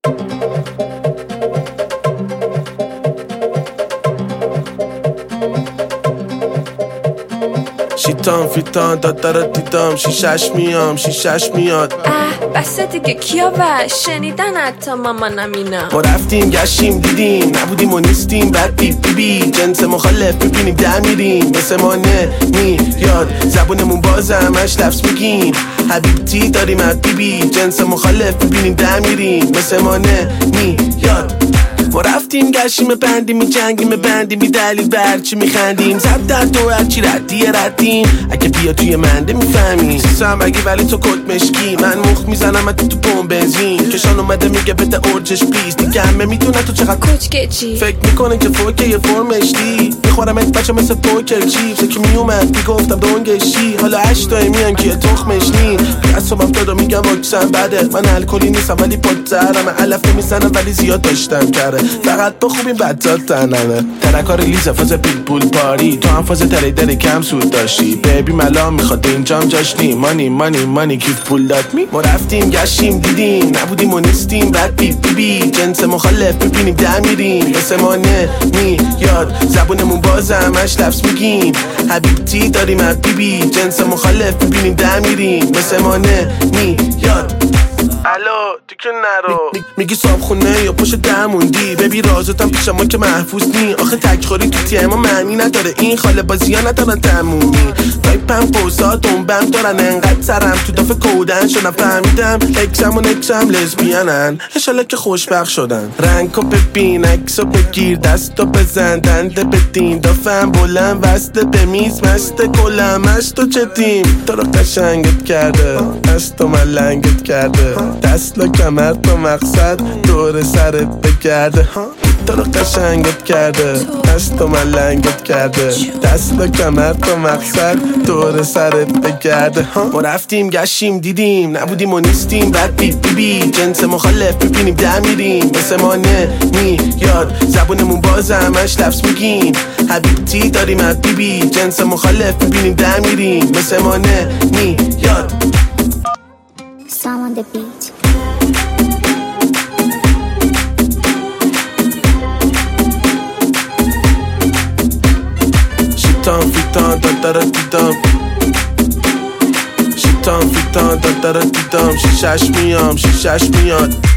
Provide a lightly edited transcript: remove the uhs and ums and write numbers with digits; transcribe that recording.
شیطان فیتان دادارا دیدم شیشش میاد بسه دیگه کیا وش شنیدن حتی مامانم اینا. ما رفتیم گشتیم دیدیم نبودیم و نیستیم بعد بی جنس مخالف ببینیم در میریم مثل ما نمیاد زبونمون بازه همش لفظ میگیم حبیبتی داریم از بی جنس مخالف ببینیم در میریم مثل ما نمیاد. ما رفتیم گشتیم بندیم میجنگیم بندیم بی دلیل برچی میخندیم زب در تو هرچی ردیم اگه بیا توی منده میفهمی سیسم اگه ولی تو کت مشکی من مخ میزنم تو پمپ بنزین کشان اومده میگه بده ارجش پلیز دیگه همه میدونه تو چقدر کوچکچی فکر میکنه که فوکه یه فرمش دی میخورم ات بچه مثل پوکر چیپس که میومد میگفتم دونگشی حالا 8 تا میان که تخمش نی از صبح دادا میگم واکسن بده من الکلی نیستم ولی پاترم علف نمیزنم ولی زیاد داشتم کاره فقط با خوبیم بدتر تنمه ترکار ریز فاز پیتبول پاری تو هم فاز تریدر کم سود داشتی بیبی ملام میخواد اینجام جاشنی مانی کیف پول داد می ما رفتیم گشتیم دیدیم نبودیم و نیستیم بعد بی جنس مخالف ببینیم در میریم مثل ما نمیاد زبونمون بازه همش لفظ میگیم حبیبتی داریم از بی جنس مخالف ببینیم در میریم مثل ما نمیاد. الو دیگه نرو میگی صاحب خونه یا پشت درموندی ببی رازتم پیش ما که محفوظ نی آخه تکخوری تو تیه ما معنی نداره این خاله بازی ها ندارن تمومی تایپم پوزا دنبم دارن انقدر سرم تو دافه کودن شدن فهمیدم اکسم و نکسم لزبیانن اشاله که خوشبخت شدن رنگو ببین اکسو بگیر دستو بزن دنده بدین دافم بلند وسته به میز مست کلم هستو چتیم تو رو قشنگت کرده دستو ملنگت کرده دست و کمر تو مقصد دور سرت بگرده تو رو قشنگت کرده دست و ملنگت کرده دست و کمر تو مقصد دور سرت بگرده ما رفتیم گشتیم دیدیم نبودیم و نیستیم بعد بی جنس مخالف ببینیم در میریم مثل ما نمیاد زبونمون بازه همش لفظ میگیم حبیبتی داریم از بی جنس مخالف ببینیم در میریم مثل ما نمیاد. Sound on the beat. شیطان فیتان دادارا دیدم شیطان فیتان دادارا دیدم شیشش میاد